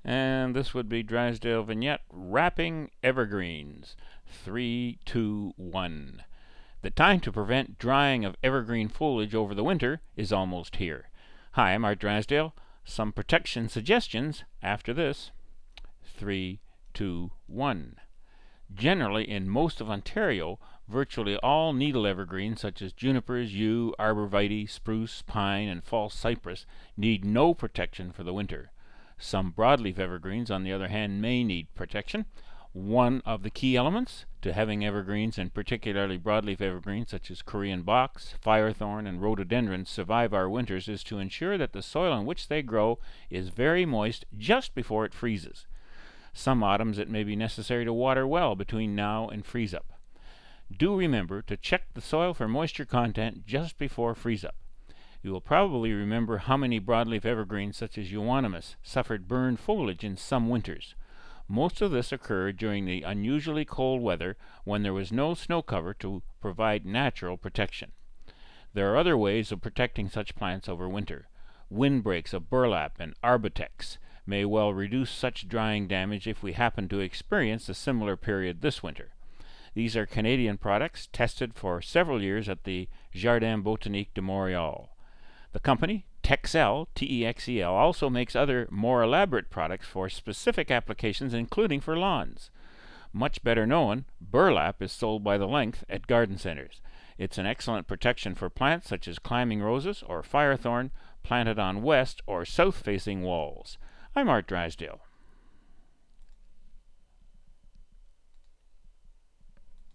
And this would be Drysdale Vignette Wrapping Evergreens. 3, 2, 1. The time to prevent drying of evergreen foliage over the winter is almost here. Hi, I'm Art Drysdale. Some protection suggestions after this. 3, 2, 1. Generally, in most of Ontario, virtually all needle evergreens such as junipers, yew, arborvitae, spruce, pine, and false cypress need no protection for the winter. Some broadleaf evergreens, on the other hand, may need protection. One of the key elements to having evergreens, and particularly broadleaf evergreens such as Korean box, firethorn, and rhododendrons survive our winters, is to ensure that the soil in which they grow is very moist just before it freezes. Some autumns it may be necessary to water well between now and freeze-up. Do remember to check the soil for moisture content just before freeze-up. You will probably remember how many broadleaf evergreens such as euonymus suffered burned foliage in some winters. Most of this occurred during the unusually cold weather when there was no snow cover to provide natural protection. There are other ways of protecting such plants over winter. Windbreaks of burlap and arbortex may well reduce such drying damage if we happen to experience a similar period this winter. These are Canadian products tested for several years at the Jardin Botanique de Montréal. The company, Texel, T-E-X-E-L, also makes other more elaborate products for specific applications, including for lawns. Much better known, burlap is sold by the length at garden centers. It's an excellent protection for plants such as climbing roses or firethorn planted on west or south-facing walls. I'm Art Drysdale.